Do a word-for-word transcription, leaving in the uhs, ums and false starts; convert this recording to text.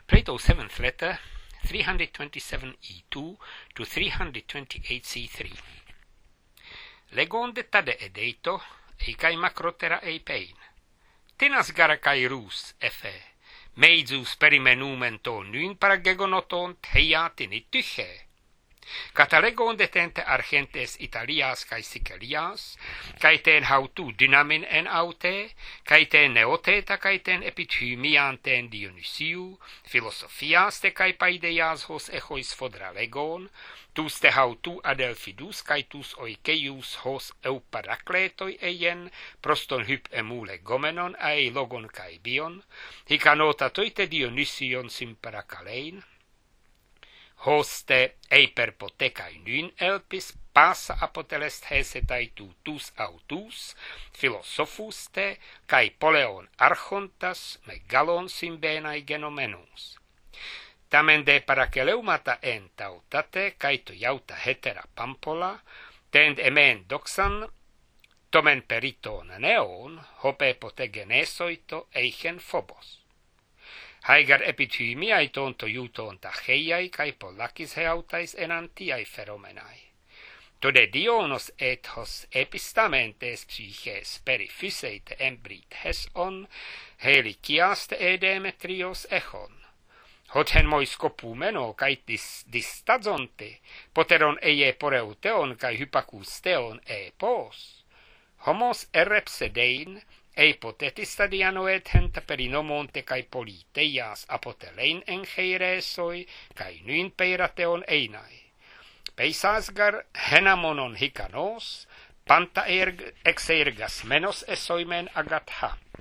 Plato's seventh letter, three twenty-seven E two to three twenty-eight C three. Legonde tade edeito, eikai macrotera eipein. Tenas gara kai rus, efe, meizus perimenumen ton nyn paragegonoton theiatin ityche. Catalegonde tente argentes Italias kai Sicilias, kai ten hautu dynamin en aute, kai ten neoteta kai ten epithymian ten Dionysiu, philosophias te kai paideias hos echois fodra legon, tus te hautu adelphidus kai tus oikeius hos euparakletoi eien, proston hyp emule gomenon ai logon kai bion, hikanota toite Dionysion simparacalein, hoste eiperpotekai nyn elpis passa apotelest hesetai tu tus autus, philosophus te, kai poleon archontas, megalon symbenai genomenus. Tamen de paraceleumata en tautate, kai to jauta hetera pampola, tend emen doxan, tomen periton neon, hope potegenesoito eichen phobos. Haigar epithymiai tonto juton tacheiai kai polakis heautais enantiai feromenai. Tode Dionos ethos epistamentes psyches periphyseite embrit heson, helikiaste e Demetrios echon. Hoten mois scopumeno kai dis distazonte, poteron eie poreuteon kai hypakusteon e pos. Homos erepsedein, eipotetista dianoet henta perinomonte kai politeias apotelein en heiresoi kai nyn peirateon einai. Peisasgar henamonon hikanos, panta erg exergas menos esoimen agatha.